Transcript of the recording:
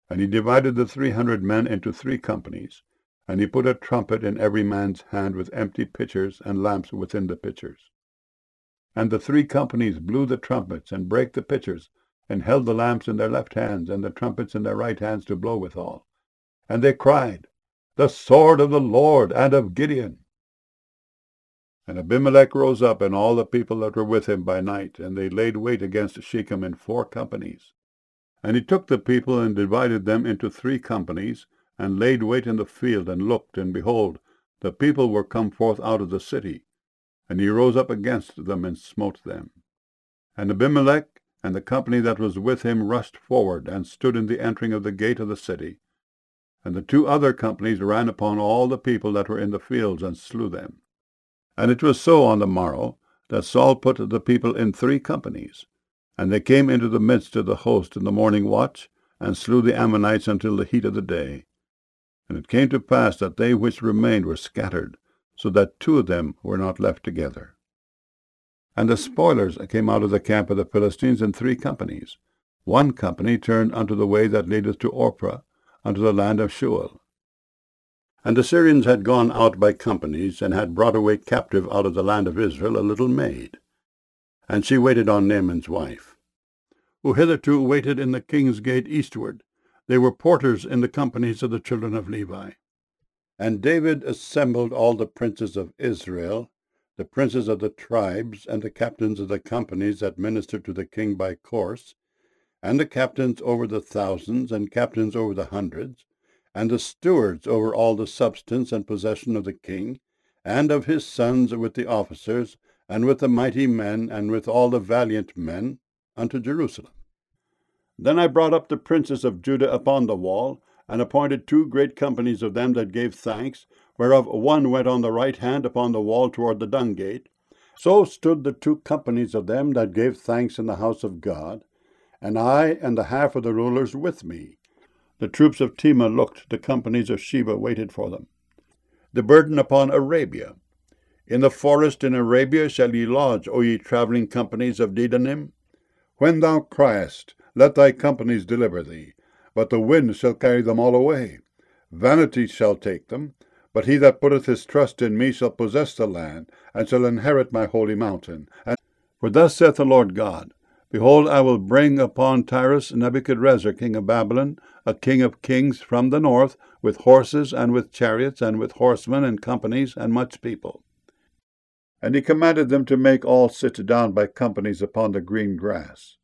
And he divided the 300 men into 3 companies, and he put a trumpet in every man's hand with empty pitchers and lamps within the pitchers. And the 3 companies blew the trumpets, and brake the pitchers, and held the lamps in their left hands, and the trumpets in their right hands to blow withal. And they cried, The sword of the Lord and of Gideon. And Abimelech rose up, and all the people that were with him by night, and they laid wait against Shechem in 4 companies. And he took the people, and divided them into 3 companies, and laid wait in the field, and looked, and behold, the people were come forth out of the city. And he rose up against them, and smote them. And Abimelech and the company that was with him rushed forward, and stood in the entering of the gate of the city. And the 2 other companies ran upon all the people that were in the fields, and slew them. And it was so on the morrow, that Saul put the people in 3 companies. And they came into the midst of the host in the morning watch, and slew the Ammonites until the heat of the day. And it came to pass that they which remained were scattered, so that 2 of them were not left together. And the spoilers came out of the camp of the Philistines in 3 companies. 1 company turned unto the way that leadeth to Ophrah, unto the land of Shual. And the Syrians had gone out by companies, and had brought away captive out of the land of Israel a little maid. And she waited on Naaman's wife, who hitherto waited in the king's gate eastward. They were porters in the companies of the children of Levi. And David assembled all the princes of Israel, the princes of the tribes, and the captains of the companies that ministered to the king by course, and the captains over the thousands, and captains over the hundreds, and the stewards over all the substance and possession of the king, and of his sons with the officers, and with the mighty men, and with all the valiant men, unto Jerusalem. Then I brought up the princes of Judah upon the wall, and appointed 2 great companies of them that gave thanks, whereof one went on the right hand upon the wall toward the dung gate. So stood the 2 companies of them that gave thanks in the house of God, and I and the half of the rulers with me. The troops of Tema looked, the companies of Sheba waited for them. The burden upon Arabia. In the forest in Arabia shall ye lodge, O ye travelling companies of Dedanim. When thou criest, let thy companies deliver thee, but the wind shall carry them all away. Vanity shall take them, but he that putteth his trust in me shall possess the land, and shall inherit my holy mountain. For thus saith the Lord God, Behold, I will bring upon Tyrus Nebuchadrezzar king of Babylon, a king of kings from the north, with horses, and with chariots, and with horsemen, and companies, and much people. And he commanded them to make all sit down by companies upon the green grass.